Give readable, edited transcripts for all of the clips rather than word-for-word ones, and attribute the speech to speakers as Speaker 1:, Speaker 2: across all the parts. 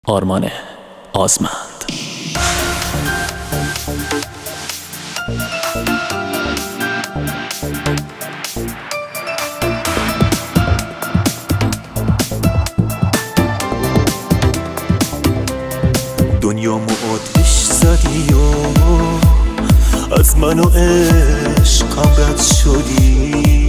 Speaker 1: آرمان آزمند.
Speaker 2: دنیامو آتیش زدی و از من و عشقم رد شدی،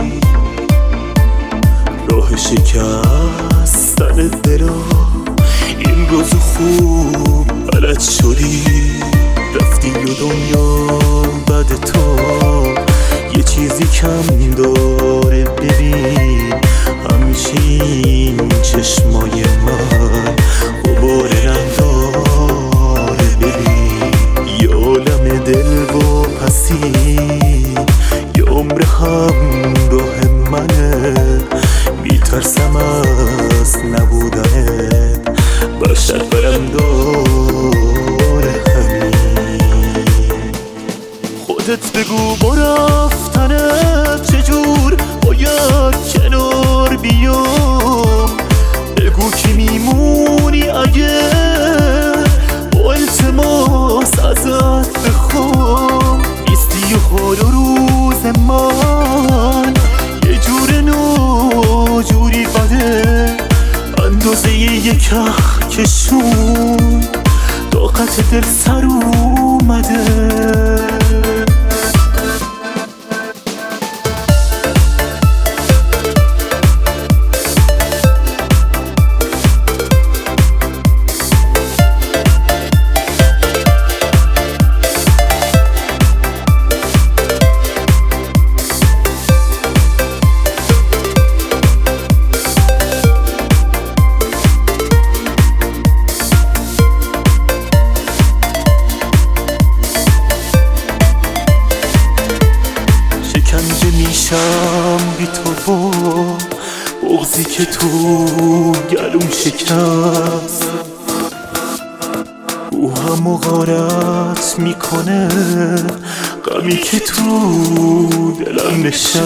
Speaker 2: راه شکستن دلا این روز خوب بلد شدی. رفتی و دنیا بعد تو یه چیزی کم داره، ببین همیشه این چشمای من غبار رنگ داره. ببین یه عالم دل و پسی، یه عمر همراه منه، میترسم از نبودنت بشر برم داره. همین خودت بگو با رفتنت چجور باید کنار بیام، بگو که میمونی اگه با التماس ازت بخوام. نیستی و حال و روز من یه جور ناجوری بده، اندازه یه کهکشون طاقت دل سر اومده. شکنجه میشم بی تو با بغضی که تو گلوم شکست، روحمو غارت میکنه غمی که تو دلم نشست.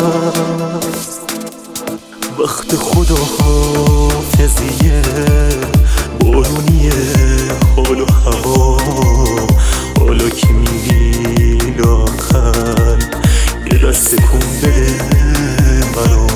Speaker 2: وقت خدا حافظیه بارونیه حال و هوا، حالا که میبی لااقل یه دست کن بده منو.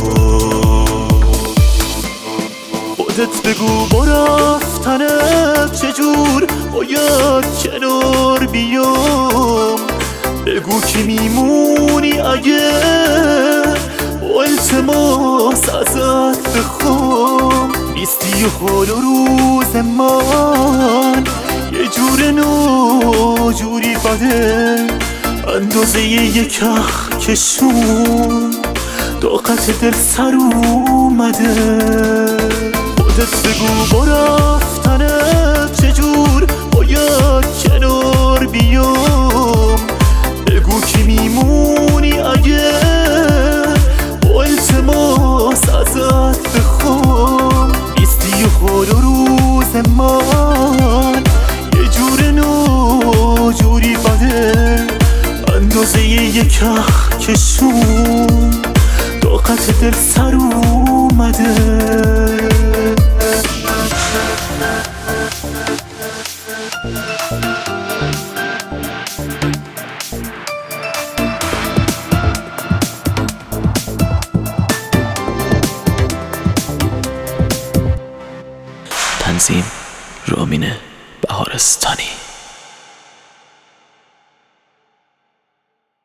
Speaker 2: خودت بگو با رفتنت چجور باید کنار بیام، بگو که میمونی اگه با التماس ازت بخوام. نیستی و حال و روز من یه جور ناجوری بده، اندازه یه کهکشون طاقت دل سر اومده. خودت بگو با رفتنت چجور باید کنار بیام، بگو که میمونی اگه با التماس ازت بخوام. نیستی و حال و روز من یه جور ناجوری بده، اندازه یه کهکشون طاقت دل سر اومده.
Speaker 1: تنظیم رامین بهارستانی.